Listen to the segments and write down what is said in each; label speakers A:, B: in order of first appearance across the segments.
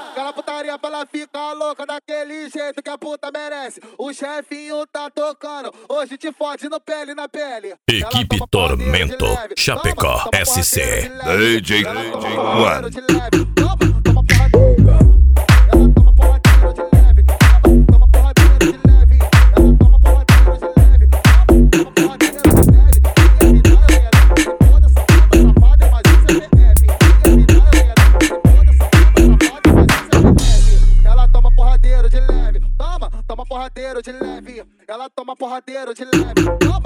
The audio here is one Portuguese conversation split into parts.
A: Aquela putaria pra ela ficar louca daquele jeito que a puta merece. O chefinho tá tocando, hoje te fode no pele na pele.
B: Equipe Tormento, Chapecó, SC. DJ One.
A: Toma porradeiro de leve, ela toma porradeiro de leve. Toma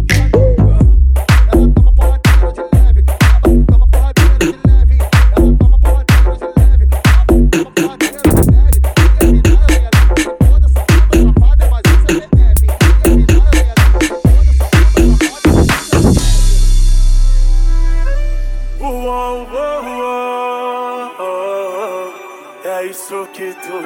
A: porradeiro de leve, toma porradeiro de leve, ela toma porradeiro de leve, toma porradeiro de leve. Toda essa puta safada, mas isso é leve.
C: É isso que tu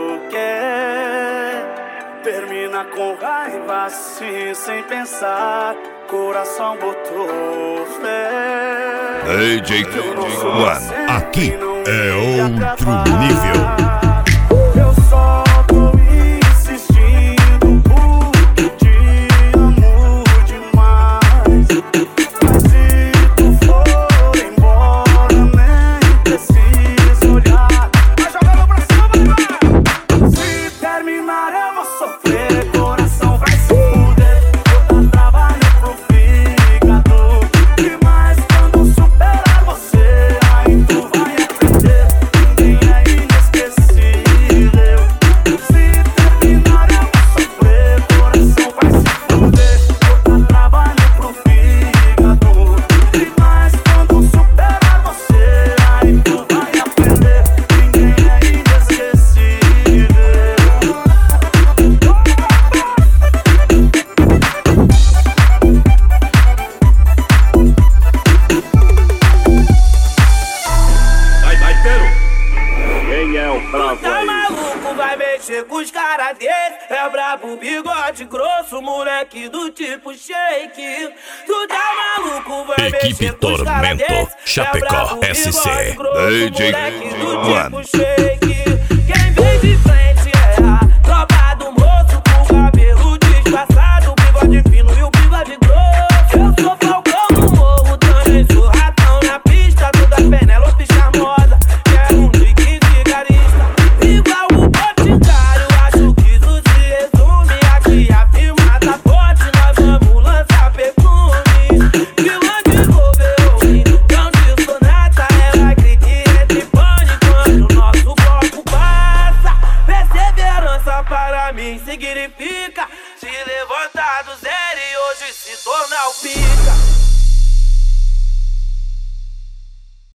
C: quer. Termina com raiva assim, sem pensar. Coração botou fé.
B: DJ One, aqui é outro nível.
C: Eu só tô insistindo porque te amo demais. Mas se tu for embora, nem preciso olhar. Vai jogando pra cima, vai! Se terminar eu vou sofrer, coração vai se fuder. Vou dar trabalho pro fígado. Demais quando superar você, aí tu vai aprender. Ninguém é inesquecível. Se terminar eu vou sofrer, coração vai se fuder. Vou dar trabalho pro fígado. Demais quando superar você, aí tu vai aprender. Ninguém é inesquecível.
D: Vai, Pedro. Quem é o bravo
C: Tá
D: aí?
C: maluco, vai mexer com os caras dele. É brabo, bigode grosso, moleque do tipo shake. Tu tá maluco, vai
B: Equipe
C: mexer com os caras
B: Tormento,
C: dele.
B: Chapecó, SC. DJ
C: moleque do
B: One.
C: tipo shake. Quem vem de frente é a tropa do moço, com cabelo disfarçado, bigode fino e o bigode grosso. Eu sou falcão no morro, também sou ratão na pista. Toda Penélope charmosa, quero um drink vigarista. Igual o Boticário, acho que isso se resume. Aqui a firma tá forte, nós vamos lançar perfumes. Vilã de Wolverine, não de sonata. Ela grita e entra em pânico quando o nosso bloco passa. Perseverança para mim significa se levar.